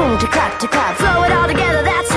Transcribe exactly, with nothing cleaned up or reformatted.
boom, to clap, to clap. Throw it all together, that's